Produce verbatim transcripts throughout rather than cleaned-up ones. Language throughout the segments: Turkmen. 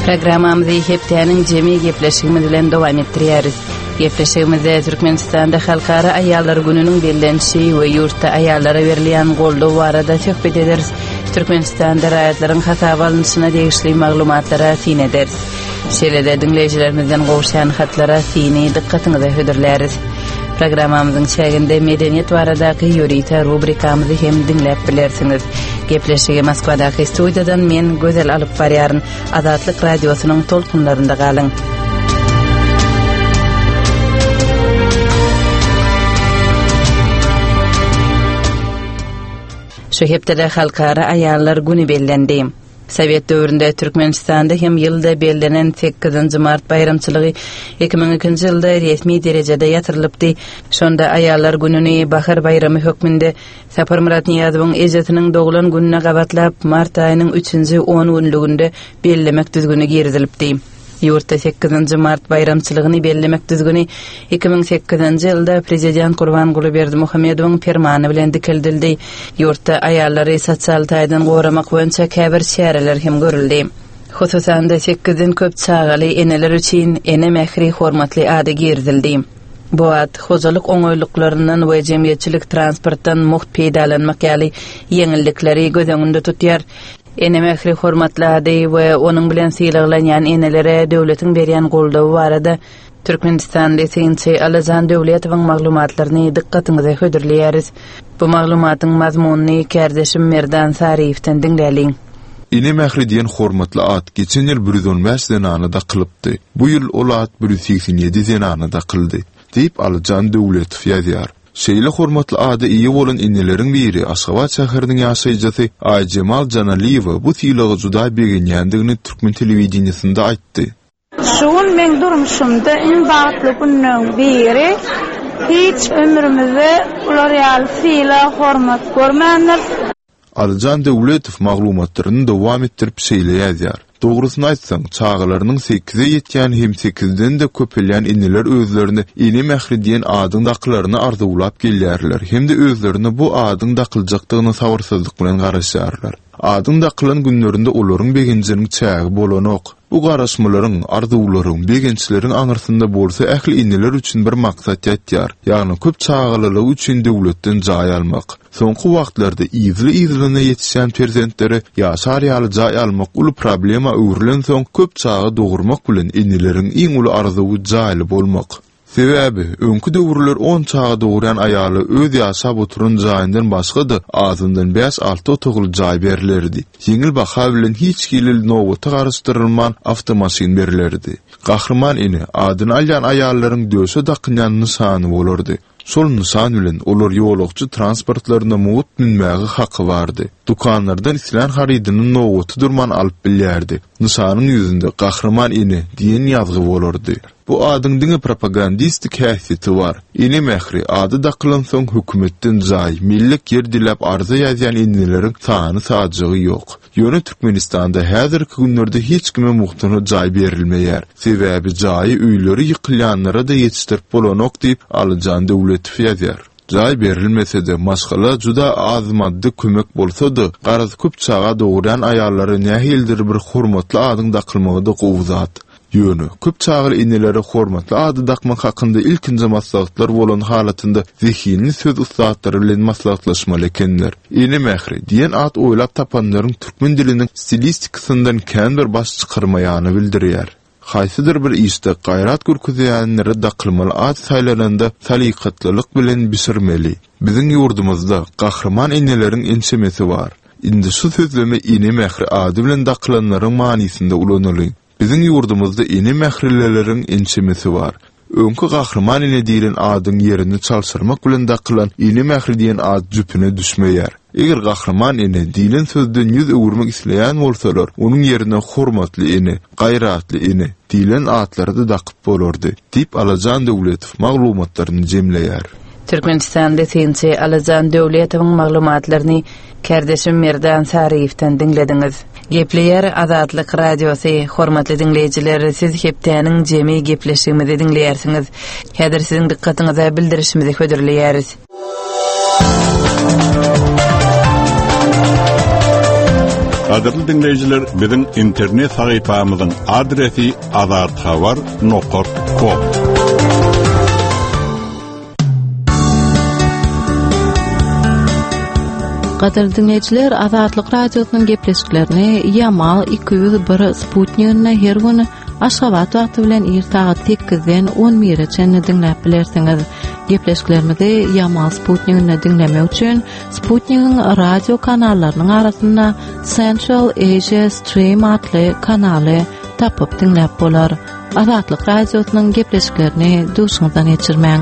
Programamızı heptäniň jemi gepleşigimiz bilen dowam etdirýäris. Gepleşigimizde Türkmenistanda Halkara Aýallar Gününiň bellenşi we ýurtda aýallara berilýän goldaw barada söhbet ederiz. Türkmenistanda raýatlaryň hasaba alynşyna degişli maglumatlara tin ederiz. Şeýle-de dinleýijilerimizden gowşan hatlara tini dikkatiňize höderläris. Programamyzyň çäginde medeniýet baradaky ýörüýte rubrikamyzy hem dinläp bilersiňiz. Gepleşigi Moskwadaky studiýadan men gözel alyp barýaryn. Azatlyk radiosynyň tolkunlarynda galyň. Şu hepde Halkara Aýallar Güni bellendi. Sovet döwründe Türkmenistanda hem ýylda bellenen sekizinji mart bayramçylygy iki ming ikinji ýylda resmi derejede ýatyrylypdy. Şonda Aýallar Gününi bahar bayramy hökmünde Sapar Murat Niýazowyň ejetiniň doglan gününe gabatlap mart aýynyň üçünji on günlügünde bellemek düzgünü girdilipdi. Ýurtda sekizinji mart bayramçylygyny bellemek düzgüni iki ming sekizinji ýylda prezident Gurbanguly Berdimuhammedowyň fermany bilen dikildildi. Ýurtda aýallary sosial taýdan goramak boýunça käbir şäherler hem görüldi. Hususan da sekizden köp çağaly eneler üçin ene mehri hormatly ady girdildi. Bu ad hojalyk oňoýluklaryndan we jemgyýetçilik transportdan muht peýdalanmak ýaly ýeňillikleri göz öňünde tutýar. Ene mehri hormatly ady we onuň bilen syýlaglanýan enelere döwletiň berýän goldawy barada Türkmenistan Lisensi Alazan Döwletowyň maglumatlaryny dikkatiňize höderleýäris. Bu maglumatyň mazmunyny kärdeşim Merdan Sariýewden dinläliň. Ene mehri diýen hormatly at geçen ýyl bir yüz on beş zenanyda kılıpdy. Bu ýyl ol at bir yüz seksen ýedi zenanyda kıldy. Diýip Alazan Döwletow ýazýar. Şeýle hormatly ady iýe bolan inneleriň biri Aşgabat şäheriniň ýaşaýjysy Aýjemal Janaliýew bu tiýligi juda begenýändigini türkmen telewizionyasynda aýtdy. Şuň men durmuşymda en bagtly günüň biri hiç ömrümizde ular ýaly fiýle hormat görmändir. Aljan Döwletow maglumatlaryny dowam etdirip şeýle ýazýar. Dogrusyny aýtsaň, çağalarynyň sekize ýetýän hem sekizden de köpelýän inneler özlerini ene mehri diýen adyň dakylaryny arzulap gelýärler. Hem de özlerini bu adyň dakyljakdygyny sabarsyzlyk bilen garaşýarlar. Adyň dakylan günlerinde olaryň begençiniň çägi bolanok. Bu garaşmalaryň, arzularyň, begençleriň aňyrsynda bolsa ähli inneler üçin bir maksat ýetýär. Ýagny köp çağalalyk üçin döwletden jaý almak. Soňky wagtlarda izli-izline ýetişen perzentlere ýaşar ýaly jaý almak uly problema öwrilen soň köp çağa dogurmak bilen inneleriň iň uly arzuwy jaýly bolmak. Sebäbi öňkü döwürler on çağa doguryan aýaly öz ýaşap oturan jaýyndan başga-da azyndan beş alty otogly jaý berilerdi. Ýeňil baha bilen hiç kilil nowata garaşdyrylman awtomaşin berilerdi. Gahrman ene adyny alýan aýallaryň döşe dakynýan nysany bolardy. Sol nysan bilen olar ýolukçy transportlaryna muwut minmäge haky bardy. Dukanlardan islan haridyny nowaty durman alyp bilýärdi. Nysanyň ýüzünde Gahrman ene diýen ýazgy bolardy. Bu adyň diňe propagandistik häsiýeti bar. Ene mehri ady dakylan soň hökümetden jaý, millik yer dilap arza ýazýan inneleriň sany sajagy ýok. Ýöne Türkmenistanda häzirki günlerde hiç kime muhtaç jaý berilmeýär. Sebäbi jaý öýleri ýykylýanlara da ýetişdirip bolanok diýip Aljan Döwletow ýazýar. Jaý berilmese de maşgala juda az maddi kömek bolsa-da, garaz köp çağa doguryan aýallary nähildir bir hormatly adyň dakylmagy da gowzat. Ýöne köp çağır inneleri hormatly ady dakmak hakynda ilkinji maslahatlar bolan halatynda zihini söz ustatlary bilen maslahatlaşmaly ekenler. Ene mehri diýen at oýlap tapanlaryň türkmen diliniň stilistikasyndan kän bir baş çykarmaýany bildirýär. Haýsydyr bir işde gaýrat görkezýänleri dakylmaly at saýlananda salyqatlylyk bilen bisirmeli. Biziň ýurdumyzda gahrman inneleriň ensemesi bar. Indi şu sözleme ene mehri ady bilen dakylanlaryň manysynda ulanyly. Biziň ýurdumyzda ene mehrileleriň ensemesi bar. Öňkü gahrman ene diýilen adyň ýerini çalşyrmak bilen dakylan ene mehri diýen ad jüpüne düşmeýär. Eger gahrman ene diýilen sözden ýüz öwürmek isleýän bolsalar, onuň ýerine hormatly ene, gaýratly ene diýilen adlary da dakyp bolardy. Diýip Aljan Döwletow maglumatlaryny jemleýär. Türkmenistan Lisensi Alazan Döwletowyň maglumatlaryny kärdeşim Merdan Sariýewden dinlediňiz. Gepleýär Azatlyk Radiosy. Hormatly dinleýijiler, siz heptäniň jemi gepleşigimizi dinleýärsiňiz. Häzir siziň dikkatiňize bildirişimizi höderleýäris. Qadirli dinleyiciler, bizim internet sayfamızın adresi azadxabar nokta com. Qadirli dinleyiciler, Azadlyk radiosynyň gepleşiklerini Yamal iki yüz bir Sputnik'ne her güni Aşgabat wagty bilen ertagy sekizden on birgacha dinläp bilersiňiz. Gepleşiklerimizi Yamal Sputnik'ne dinlemek üçin Sputnik'in radio kanallarynyň arasynda Central Asia Stream adly kanaly tapyp dinläp bolar. Azadlyk radiosynyň gepleşiklerini duşuňyzdan geçirmäň.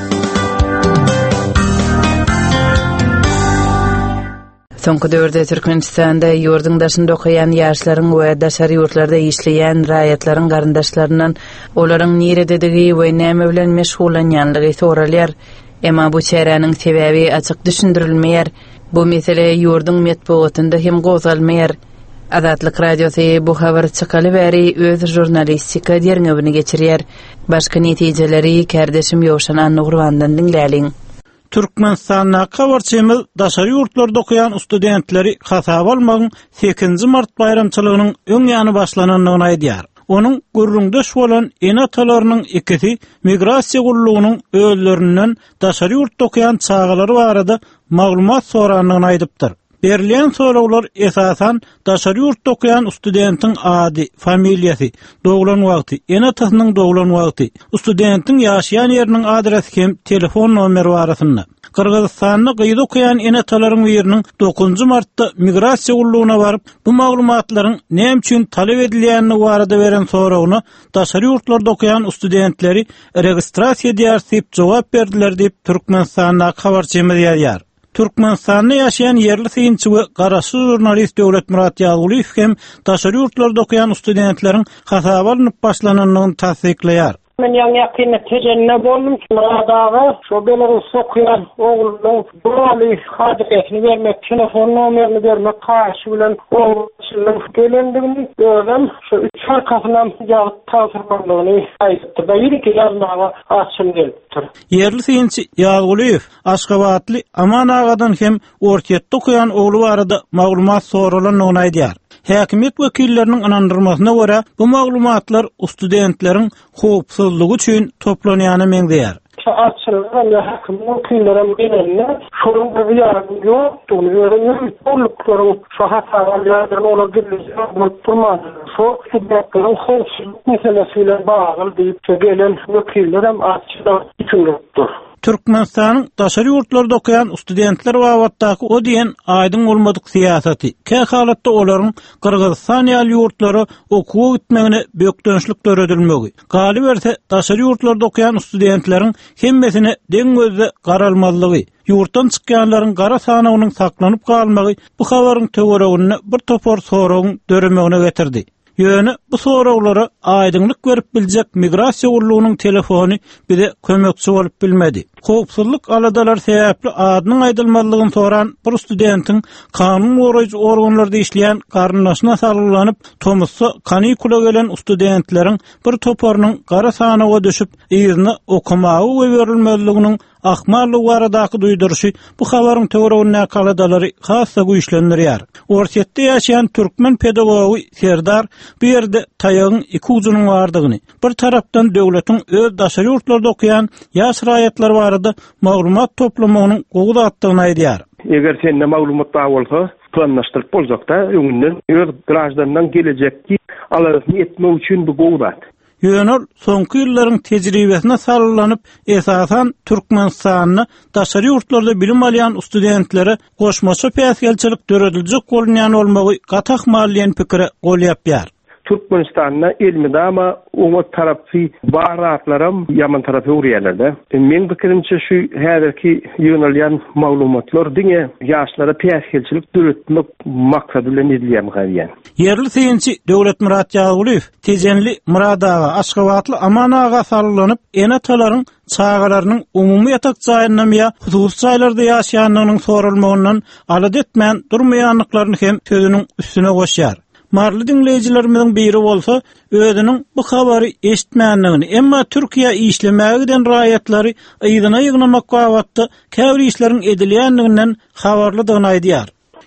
Soňky döwürde Türkmenistanda ýurdun daşynda okaýan ýaşlaryň we daşary ýurtlarda işleýän raýatlaryň garyndaşlaryndan olaryň nirededigi we näme bilen meşgulanýanlygy soralýar. Emma bu çäräniň sebebi açyk düşündirilmeýär. Bu mesele ýurdun medeniýetinde hem gozalmaýar. Azadlyk radiosy bu habar çykaly bäri öz jurnalistika derňegini geçirýär. Başga netijeleri kärdeşim Ýowşan Nurwandan dinläliň. Türkmenistan'a kawarçymyz daşary ýurtlarda okuyan studentleri hasap almagyň sekinji mart bayramçylygynyň öň ýany başlananyny aýdýar. Onuň gurrundaş bolan enatalarynyň ikisi migrasiýa gullugynyň öýlerinden daşary ýurtda okuyan çağalary barada maglumat soranyny aýdypdyr. Berliän sorawlar esasan daşary ýurtda okuyan studentiň ady, familiýasy, doglan wagty, enatasynyň doglan wagty, studentiň ýaşaýan ýeriniň adresi hem telefon nomeri barasynda. Kırgızstan'da gyýda okuyan enatalaryň biriniň dokuzunçy martda migrasiýa gullugyna baryp, bu maglumatlaryň näme üçin talep edilýänini barada beren sorawyna daşary ýurtlarda okuyan studentleri registrasiýa diýerip jogap berdiler diýip Türkmenistan'a habarçymyz ýazýar. Türkmenistan'da ýaşaýan yerli synçy we garaşy jurnalist Döwletmurat Ýaguliýew hem daşary ýurtlarda okuyan studentleriň hasap alınıp başlananyny tasdikleýär. Men ýa ýakynda tejenne boldum ki, daga şo Belarus okuyan oğlunyň buraly adresini bermek, telefon nomerini bermek karşı bilen oğlunyň gelendigini gördüm. Şu üç arkasyndan ýagyp taýsyrmanlygyny aýtdy. Beýle ki, ýazmaga açym gelipdir. Yerli synçy Ýaguliýew Aşgabatly Aman agadan hem orketde okuyan oğlu barada maglumat sorulanyny aýdýar. Häkimet wekilleriniň anandyrmasyna görä, bu maglumatlar studentleriň howpsuzlygy üçin toplanýany meňdeýär. Açylan ýa häkimet wekillerim bilenler, şonuň bir ýardım ýokdugyny görýän tolluklaryň şu hasalardan olar gelýär, bu turmady. Şu studentlerin howpsuzlyk meselesiyle bagly diýip gelen wekillerim açylan üçindir. Türkmenistanyň daşary ýurtlarda okuyan studentler wagtdaky o diýen aýdyň bolmadyk siýasaty, kä halatda olaryň Kyrgyzstan ýaly ýurtlary okuw gitmegine bökdönçlik töredilmegi. Galy berse daşary ýurtlarda okuyan studentleriň hemmesine deň gözde garalmalygy, ýurtdan çykýanlaryň gara sanawynyň saklanyp galmagy bu habaryň töweregine bir topor soragyň döremegine getirdi. Ýöne bu sorawlara aýdyňlyk berip biljek migrasiýa gullugynyň telefony bize kömekçi bolup bilmedi. Howpsuzlyk aladalar sebäpli adynyň aýdylmalygyny soran bir studentiň kanun goraýjy organlarda işleýän garyndaşyna saglanyp, Tomusda kanikula gelen studentleriň bir toporynyň gara sanawyna düşüp, ýerine okumagy we berilmeliliginiň ahmarlygy baradaky duýdurşy bu habaryň töweregine kaladalary hassa güýçlendirýär. Orsetde ýaşaýan türkmen pedagogy Serdar bu ýerde taýagyň iki ujunyň bardygyny, bir tarapdan döwletiň öz daşary ýurtlarda okuyan ýaş raýatlar barada maglumat toplamagynyň gowy atdygyny aýdýar. Eger sende maglumat bar bolsa, planlaşdyryp boljakda, öňünden öz grajdandan gelecekki alaryny etmek üçin bu gowy. Ýönür soňky ýyllaryň tejribesine sarylanyp, esasan Türkmenistanyň daşary ýurtlarda bilim alýan studentlere goşmaça päsgelçilik döredilýek bolýan bolmagy gatak malýan pikiri golýapýar. Türkmenistan'da ilmi ama o tarafı baharatlarım yaman tarafı uğrayanlarda. Men bikirimçe şu häzirki yönelýän maglumatlar diňe ýaşlara päsgelçilik döretmek maksady bilen edilýän gaýan. Yerli synçy Döwletmurat Ýaguliýew tejenli Muradaga Aşgabatly Aman aga sarylanyp enatalaryň çağalarynyň umumy ýatak jaýyndan ýa hususy jaýlarda ýaşaýanlygynyň sorulmagyndan alad etmän durmaýanlyklaryny hem sözüniň üstüne goşýar. Marly dinleyijilerimiň biri bolsa, özüniň bu habary eşitmänligini, emma Türkiýe işlemägiden raýatlary ýygyna ýygnamak wagtda käbir işleriň edilýänliginden habarlydygyny aýdýar.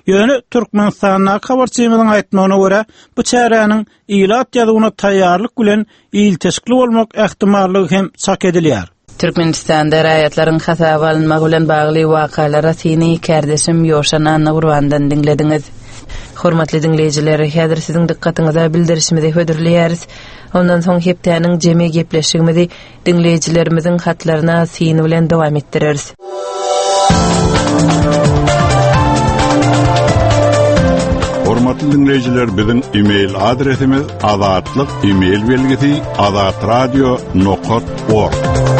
Ýöne Türkmenistanyň habarçymynyň aýtmagyna görä, bu çäräniň ilat ýadygyna taýýarlyk bilen ilteşikli bolmak ähtimallygy hem çak edilýär. Türkmenistanda raýatlaryň hasaba alınmagy bilen bagly wakalara seni kärdeşim Ýoşan Nurwandan dinlediňiz. Hormatly dinleýijiler, häzir siziň dikkatiňize bildirişimizi hödürleýäris. Ondan soň hepdeniň jemi gepleşigimizi dinleýijilerimiziň hatlaryna seni bilen dowam etdireriz. Hormatly dinleýijiler, biziň e-mail adresimiz azatlyk e-mail belgisi azatradio nokta org.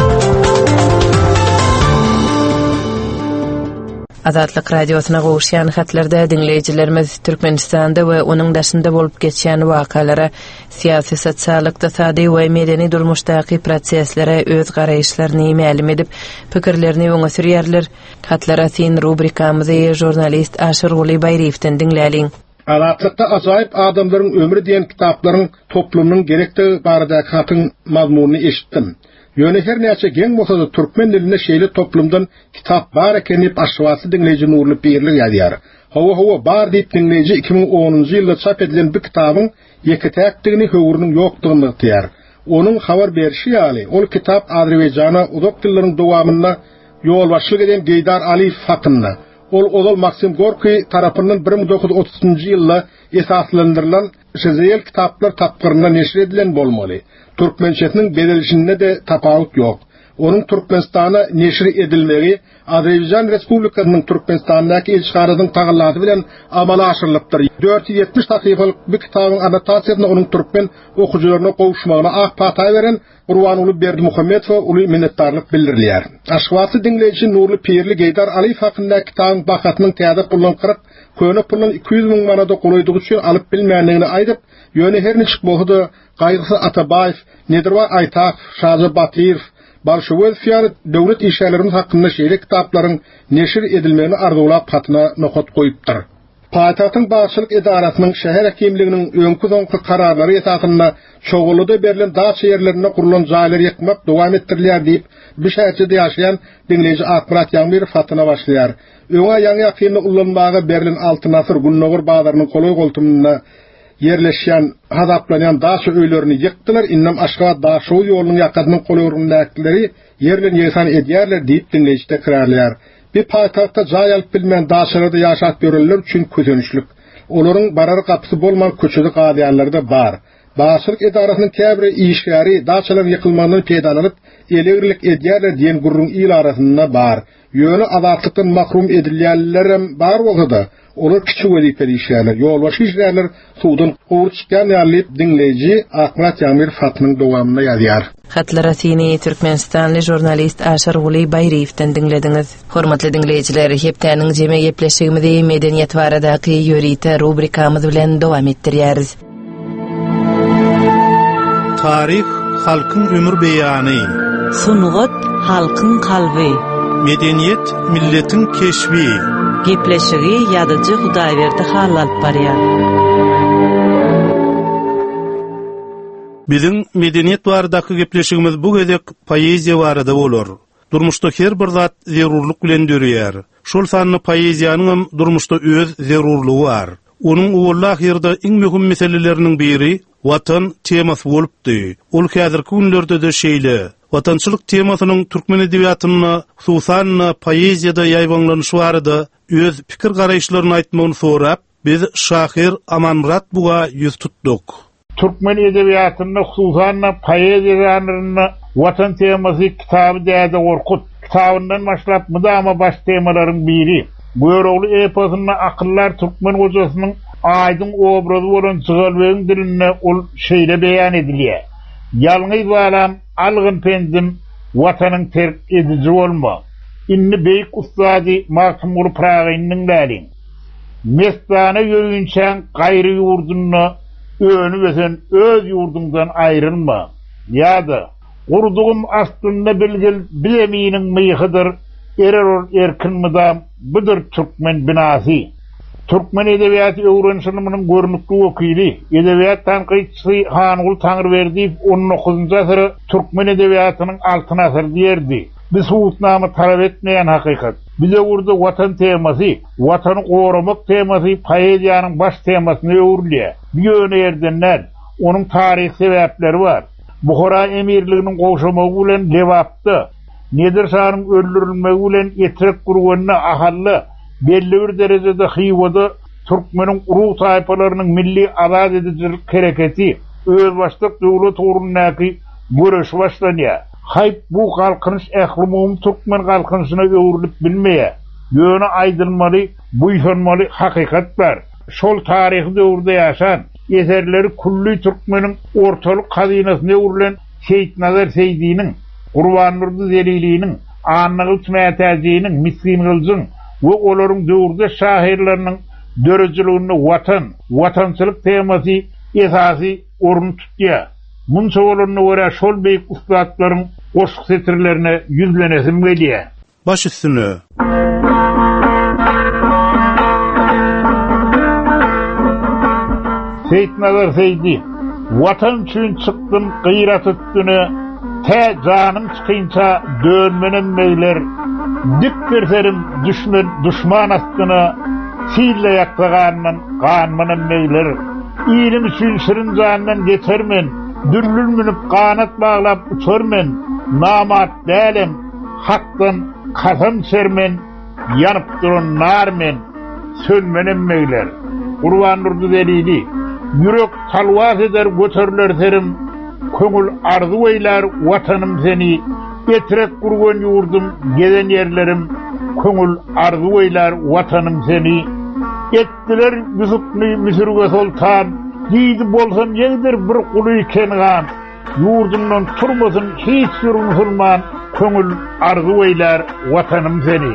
Azatlyk radiosyna gowuşýan hatlarda dinleýijilerimiz Türkmenistanda we onuň daşynda bolup geçýän wakalara, syýasy, sosial, ykdysady we medeni durmuşdaky proseslere öz garaýşlaryny ma'lum edip, pikirlerini öňe sürýärler. Hatlara sin rubrikamyzy jurnalist Aşyr Guly Baýriewden dinläliň. Azatlıkta ajaýyp adamlaryň ömrü diýen kitaplaryň toplumynyň gerektigi barada hatyň mazmunyny eşitdim. Ýöne her näçe geň bolsa-da türkmen diline şeýle toplumdan kitap bar ekenip aşwasy dinleýiji Nurly Pirli ýazýar. Hawa hawa bar diýip dinleýiji iki ming onunçy ýylda çap edilen bu kitabyň ýekitääkdigini höwüriniň ýokdugyny diýär. Onuň habar berişi ýaly, ol kitap Azerbaýjana uzak dillaryň dowamyna ýol başlyk eden Geýdar Aliýew hakyna. Ol Ozal Maksim Gorky tarapyndan bir ming dokuz yüz otuzunçy ýylda esaslandyrylan şeýle kitaplar tapgyryna neşr edilen bolmaly. Türkmençesinin bedelişinde de tapawut yok. Onun Türkmenistana neşri edilmegi Azerbaycan Respublikasynyň Türkmenistandaky elçiharynyň tagallasy bilen amala aşyrylypdyr. dört yüz ýetmiş sahyfalyk bu kitabyň annotatsiýasyny onun türkmen okuwçylaryna gowuşmagyna ak patay beren Urwan Uly Berdimuhammedow uly minnetdarlyk bildirilýär. Aşwasy dinleýiji Nurly Pirli Geýdar Aliýew hakynda kitabyň bakatynyň täze pulan kırk, köne pulan iki yüz miň manada golaýdygy üçin alyp bilmänligini aýdyp, ýöne her nechik bolsa Gaýgysy Atabaýew, Nedirwa Aýtak, Şazy Batyrov, Bolşewik fiýary döwlet işgärleriniň hakynda şeýle kitaplaryň neşir edilmegini arzulap hatyna nokat goýupdyr. Paýtagtyň başçylyk edarasynyň şäher hekimliginiň öňkü soňky kararlary esasynda çoğuluda berilen daç ýerlerine kurulan jaýlary ýykmak dowam etdirilýär diýip bu şäherçede ýaşaýan dinleýiji Akbarat Ýagmyr hatyna başlaýar. Öňe ýaňy ýakyny ullanmagy berilen Altyn Asyr Gunnowur bazarynyň koloý goltumyna yerleşýän hazaplanýan daş öýlerini ýykdylar. Innam Aşgabat daş ýolunyň ýakadynyň golurundakileri yerlen ýesan edýärler diýip dinleýiji tekrarlaýar. Bir paýtagtda jaý alyp bilmän daşlarda ýaşap görüller üçin kötenişlik. Olaryň barar gapysy bolman köçede gadýanlary da bar. Başçylyk edarasynyň käbiri işgäri daşlar ýykylmagyny peýdalanyp elegirlik edýärler diýen gurrun il arasynda bar. Ýöne azatlykdan mahrum edilýärler hem bar bolsa-da, olar kiçik welipeli işgärler, ýolbaşy işgärler suwdan gowy çykýan ýaly dinleýiji Akbarat Ýagmyr hatynyň dowamyna ýazýar. Hatlara seni Türkmenistanly jurnalist Aşyr Guly Baýriewden dinlediňiz. Hormatly dinleýijiler, hepdeniň jeme gepleşigimizi medeniýet baradaky ýörite rubrikamyz bilen dowam etdirýäris. Tarih halkyň ömür beýany. Sunugat halkyň kalby. Medeniýet milletiň keşbi. Gepleşigi ýadyjy Hudaýberdi hal alyp barýar. Biziň medeniýet baradaky gepleşigimiz bu gezek poeziýa barada bolar. Durmuşda her bir zat zerurlyk bilen dörýär. Şol sanly poeziýanyň hem durmuşda öz zerurlygy bar. Onuň uwullah ýerde iň möhüm meseleleriniň biri watan temasy bolupdy. Ol häzirki günlerde de şeýle. Watançylyk temasynyň türkmen edebiýatyna, hususan poeziýada ýaýbanlanyşy barada öz pikir garaýşlaryny aýtmagyny sorap, biz Şahir Amanmurat buga ýüz tutduk. Türkmen edebiýatyny, hususan poeziýany watan temasy kitaby däze Orkut kitabyndan başlap mudama baş temalaryň biri. Bu ýörogly eposyny akyllar türkmen gojasynyň aýdyň obrazy bolan çygalbegiň diline ol şeýle beýan edilýär. Ýalňy balam algyn pendim watanyň terk edici bolma. Inni beýik ustady Mahmud Pragynyň däliň. Mestana ýörünçän gaýry ýurduna öňü besen öz ýurdundan aýrylma. Ýa-da gurdugum astynda bilgil bileminiň myhydyr, ererol erkin mydam budur türkmen binasy. Türkmen edebiýaty öwrenşiginiň görnükli wekili, edebiýat tanqidçisi Hangul Taňryberdiýew on dokuzunçy asyry türkmen edebiýatynyň altyn asyr diýerdi. Biz hutnamy talap etmeýän hakykat. Bize burada vatan teması, vatanı korumak teması poeziyanın baş temasını öwürlýär. Bir önerdenler, onun tarih sebäpleri var. Buhara emirliginin goşamagy bilen lewapdy. Nedir şahyň öldürilmegi bilen etrek gurganyna ahally belli bir derejede hywada Türkmeniň uruq taýpalarynyň milli azad edicilik hereketi öz başlyk döwlet ugrundaky görüş başlanýar. Hayp bu galkynış ähli Türkmen galkynışyna öwrülip bilmeýär. Ýöne aýdylmaly, buýsanmaly hakykat bar. Şol taryhy döwürde ýaşan eserleri kully Türkmeniň ortalyk hazynasyna öwrülen Seyit Nazar Seydi'nin, Gurban Nurdy Zelili'nin, Annagy Tümätäji'nin, Miskin Gylzyň we olaryň döwürde şahyrlarynyň dörejligini watan, watançylyk temasy esasy orun tutýar. Munça bolanyna görä şol beýik ustadlaryň goşuk setirlerine ýüzlenesim gelýär. Baş üstüne. Seyit Nazar Seydi, watan üçin çykdym gyýrat üstüne, tä janym çykynça dönmenen meýler, dik berserim düşmen düşman astyna, sille ýaklaganman ganmanan meýler, ilim üçin şirin jandan geçermen, düllül minip kanat bağlap uçarmen, namat dälim, hakdan kasam sermen, yanıp duran narmen, sönmenen meýler. Gurban Nurdy Zelili, yürek talwaz eder götürler serim, köngül arzu eyler vatanım seni, etrek gurgan yurdum geden yerlerim, köngül arzu eyler vatanım seni, ettiler Yusufny Misirge sultan, yiğidi bolsam yedir bir kulu iken gan, yurdumdan turmasın hiç bir musulman, köngül arzu eyler vatanım seni.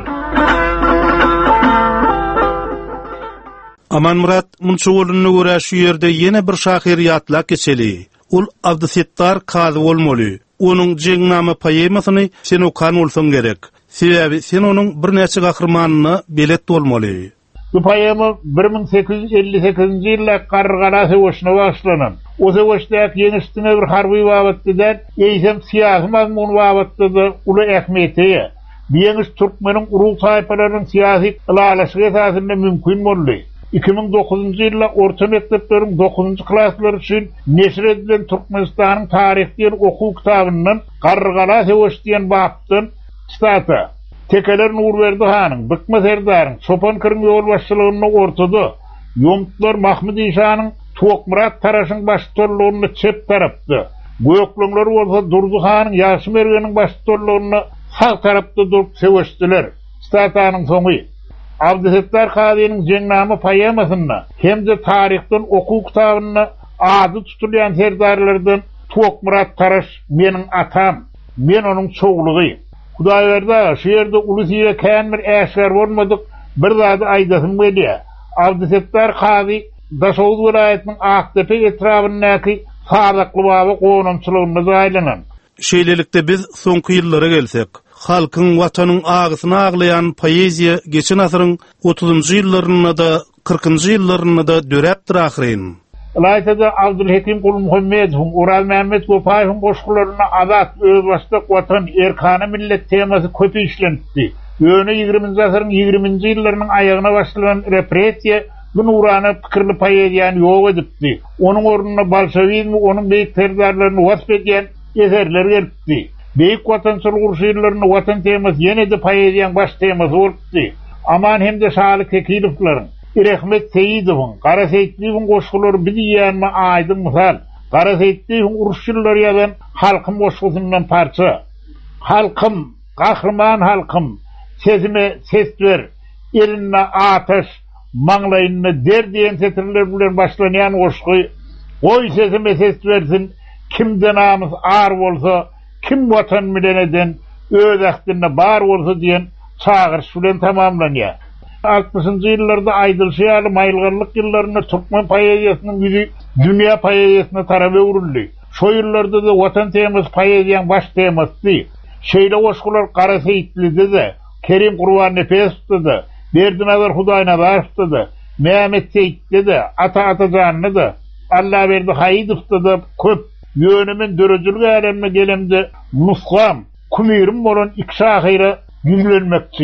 Aman Murat, munça bolanyna görä şu ýerde ýene bir şahyr ýatlak geçeli. Ul Abdusattar Kazy bolmaly. Onuň jeňnamy poemasyny sen okan bolsaň gerek. Sebäbi sen onuň bir näçe gahrmanyny belet bolmaly. Bu poema bir ming sekiz yüz elli sekizinji ýylda Gargara Sewuşyna başlanan. O sewuşdaky ýeňişdine bir harby wagtyndan eýsem siýasy mazmun wagtynda uly ähmiýeti. Ýeňiş Türkmeniň uruq taýpalarynyň siýasy ýalaşygy esasynda mümkin boldy. iki ming dokuzunji ýylda orta mekdeplerin dokuzunji klasslary üçin neşr edilen Türkmenistanyň taryh diýen okuw kitabynyň Gargara Sewuş diýen bapdan stata. Tekeler Nurberdi hanyň, Bykma Serdaryň, Çopan Kırym ýol başçylygyny ortada, Ýomtlar Mahmud İşanyň Tuokmurat Taraşyň başçylygyny çep tarapdy. Göýekleňler bolsa Durdy hanyň Ýaşym Ergeniň başçylygyny sag tarapda durup sewişdiler. Statanyň soňy Abdusattar Kazy'nyň jeňnamy poemasyna hemde taryhdan okuw kitabyna ady tutulýan serdarlardan Tuokmurat Taraş meniň atam, men onuň çoğlugy. Hudaý berdi, şu ýerde ulusy kän bir äşgar bolmadyk, bir zady aýdasym gelýär. Abdusattar Kazy Daşowut welaýatynyň Aktepe etrafyndaky Sarakly baba gonamçylygyna aýlanan. Şeýlelikde biz soňky ýyllara gelsek, halkyň watanyň agysyny aglayan poeziýa geçen asyryň otuzunji ýyllaryna da kırkynji ýyllaryna da döräpdir ahyryn. Laýtada Abdulhakim Kul Muhammedow, Ural Mehmet Gopaýowyň goşgullaryna azat, öz başlyk watan, erkana millet temasy köp işlenipdi. Ýöne ýygrimiňji asyryň ýygrimiňji ýyllarynyň aýagyna başlanan repressiýa bu nurany pikirli poeziýany ýok edipdi. Onuň ornuna bolşewizm, onuň beýik serdarlaryny wasp edýän eserler gelipdi. Beýik watançylyk urşýarlaryny watan temasy ýene de poeziýanyň baş temasy bolupdy. Aman hemde Şaly Tekilowlaryň, Irehmet Seyidowyň, Gara Seyitliň goşgulary bilýänmi aýdym mysal. Gara Seyitliň urşýarlary ýalan halkym goşgusyndan parça. Halkym, gahrman halkym, sezime ses ber, eline ataş, maňlaýyna der diýen setirler bilen başlanýan goşgy, oý sezime ses bersin, kimden namys ar bolsa, kim watan bilen eden, öz ähtinde bar bolsa diýen çağırş bilen tamamlanýar. altmışynjy ýyllarda aýdylşýaly maýylgarlyk ýyllaryna Türkmen poeziýasynyň ýüzü dünýä poeziýasyna tarap öwrüldi. Şo ýyllarda da watan temasy poeziýanyň baş temasy. Şeýle goşgular Gara Seyitli'de de, Kerim Gurban Nefes'de de, Berdinazar Hudaýnazarow'da da, Mehmet Seyit'de de, Ata Atajan'da da, Allah berdi Haýidow'da da köp ýönemin dörejiligi älemine gelemde nusgam, kumirim bolan iki şahyra yüzlenmekçi.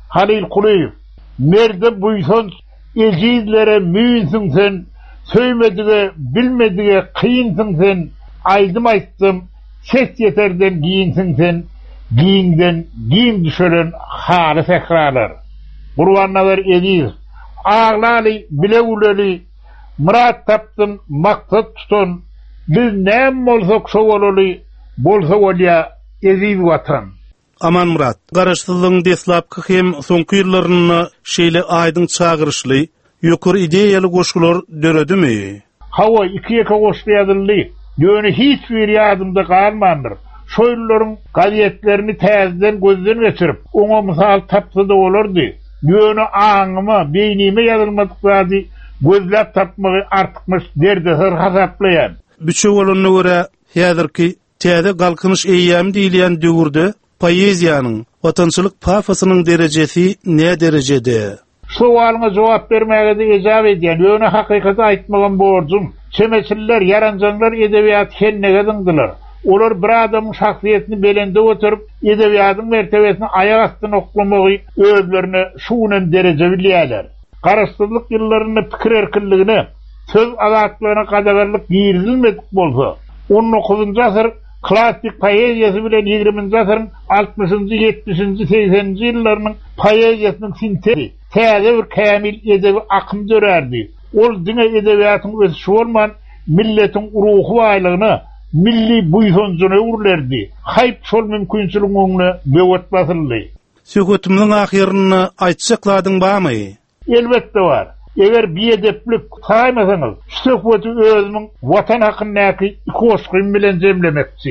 Halil Kuliyev, merde buyson ejizlere müyünsün sen, söymedige, bilmedige kıyınsın sen, aydım ayttım, ses yeterden giyinsin sen, giyinden giyin düşören hali tekrarlar. Kurbanlar ediz, ağlali, bile uleli, murat taptın, maksat tutun, biz nem bolsak şo bololi, bolsa olya eziz vatan. Aman Murat, garaşsyzlygyň deslapky hem soňky ýyllaryny şeýle aýdyň çagyrışly, ýokur ideýaly goşgular döredimi? Hawa iki ýeke goşdýadyldy. Ýöne hiç bir ýadymda galmandyr. Şo ýyllaryň gazetlerini täzeden gözden geçirip, oňa mysal tapsa da bolardy. Ýöne aňyma, beýnime ýazylmadyklary gözläp tapmagy artykmyş derde hır hasaplaýan. Büçe bolanyna görä, häzirki täze galkynyş eýýäm diýilýän döwürde poeziýanyň, watançylyk pafosynyň derejesi ne derejede? Şu walyňa jogap bermäge ejab edýän, ýöne hakykaty aýtmagan borjum. Çemeçiller, yaranjanlar edebiýat hennege diňdiler. Olar bir adamyň şahsiýetini belende oturup, edebiýatyň mertebesini aýak astyna oklamagy özlerini şuňdan dereje bilýärler. Garaşsyzlyk ýyllaryny pikir erkinligine, söz azatlygyna gadagarlyk girizilmedik bolsa, on dokuzunçy asyr klassik poeziýasy bilen ýygrimiňji asyryň altymyşynjy, ýetmişinji, seksenji ýyllarynyň poeziýasynyň sintezi, täze bir kämil edebi akym dörärdi. Ol diňe edebiýatyň ösüşi bolman milletiň ruhy baýlygyny, milli buýsonjuny urlerdi. Haýp şol mümkinçiligini bewet basyldy. Söhbetimiň ahyryny aýtsakladyň barmy? Elbetde var. Eger biedeplik taýmasaňyz, söhbeti özümiň watan hakynyňky iki goşgyn bilen jemlemekçi.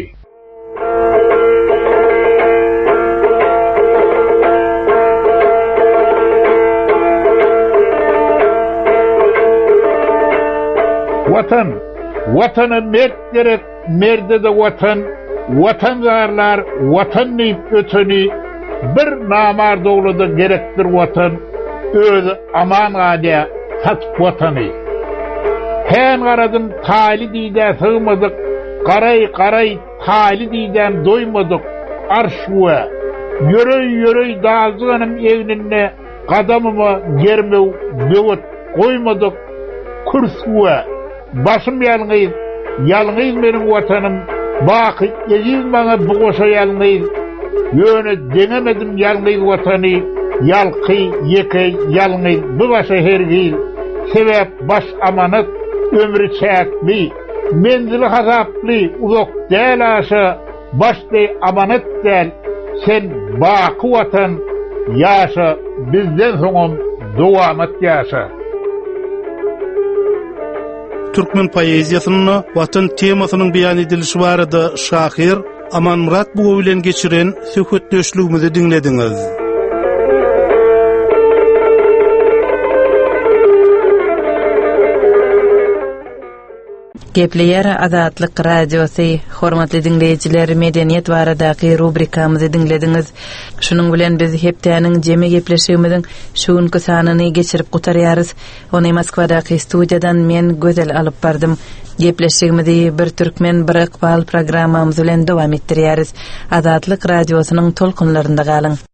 Watan, watana mert gerek, merde de watan, watandarlar watanny ötüni bir namar dowlada gerekdir watan. Özü aman gadiya satıp vatanı. Hen garadın tali diýdä sığmadık, garay garay tali diýdäm doymadık, arşuwa. Yöröy yöröy dağızganım evninne, gadamıma germew bewet koymadık, kursuwa. Başım yalňyz, yalňyz meniň watanım, baky eziz maňa bu goşa yalňyz. Ýöne deňemedim yalňyz watany. Yalqy, yekey, yalňyz, bu başa hergiz, sebäp baş amanat, ömrü çäkli, menzili hasaply, uzak däl aşa, başdy amanat däl, sen baky watan ýaşa, bizden soňam dowamat ýaşa. Türkmen poeziýasyny watan temasynyň beýan edilişi barada şahyr Aman Murat bu bilen geçiren söhbetdeşligimizi dinlediňiz. Gepleýär Azatlyk radiosy, hormatly dinleýijiler, medeniýet baradaky rubrikamyzy dinlediňiz. Şunuň bilen biz hepdeniň jeme gepleşigimiziň şuňky sanyny geçirip gutarýarys. Ony Moskwadaky studiýadan men gözel alyp bardym. Gepleşigimizi bir türkmen bir ykbal programmamyz bilen dowam etdirýäris. Azatlyk radiosynyň tolkunlarynda galyň.